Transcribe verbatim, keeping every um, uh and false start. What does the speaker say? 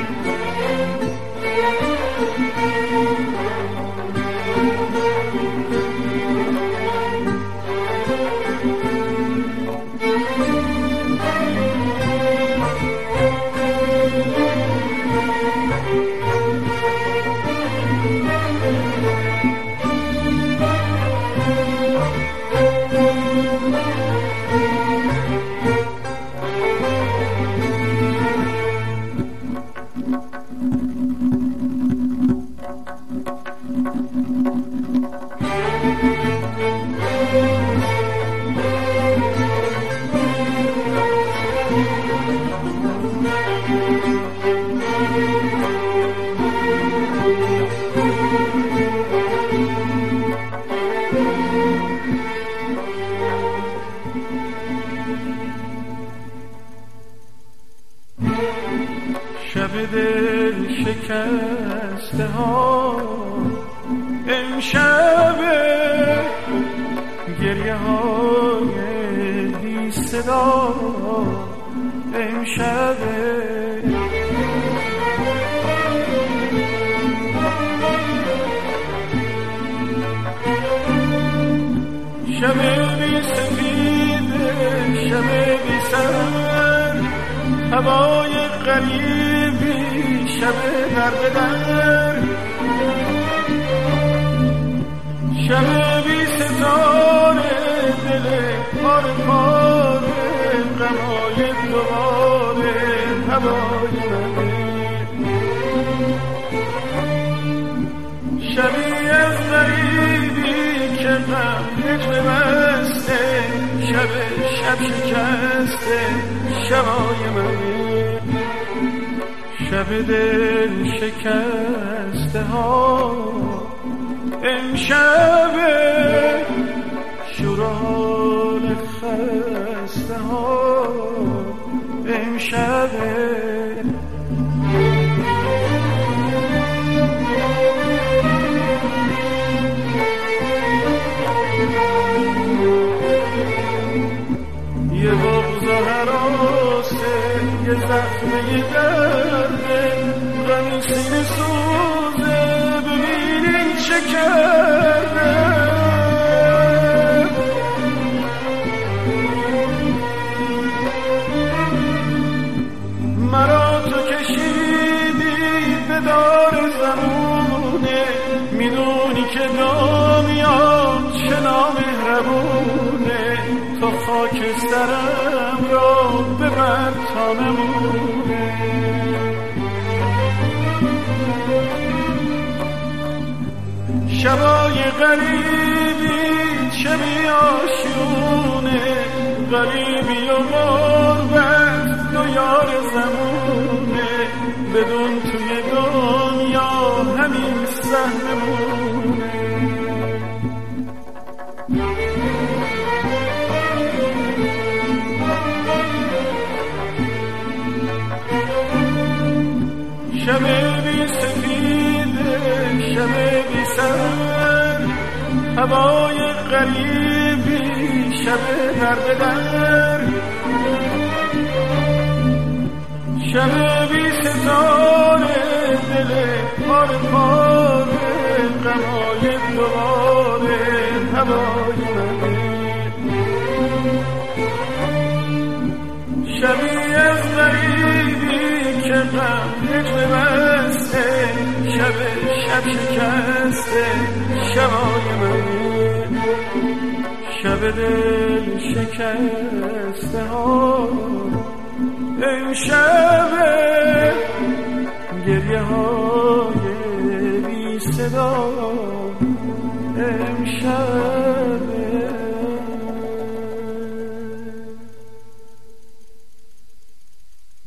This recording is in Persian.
شب دل شکسته ها امشب گریه های بی صدا امشب شب بی سفید شب بی سر هوای غریبی شب در بدر شب بی ستاره دل پاره پاره غمای دوباره هوای منه شبی از غریبی که غم یک بسته شب شب شکسته شبای منه شب دل شکسته ها امشب شورال خسته ها امشب یه بغض و حراسه یه زخمه درده غمی سینه سوزه ببینین چه کرده مرا تو کشیدی به دار زمونه میدونی که دامیان چه نامهربونه تو خاکسترم را ببر تا نمونه شبای غریبی شبی آشونه غریبی و غربت دو یار زمونه بدون توی دنیا همین سهممونه شب بی سفید شب بی سر هوای غریبی شب در بدر شب بی ستاره دل پاره پاره غمای دوباره هوای منه شبی از غریبی که غم یک بسته شب شب شکسته شبای منه شب دل شکسته ها امشب گریه های بی صدا امشب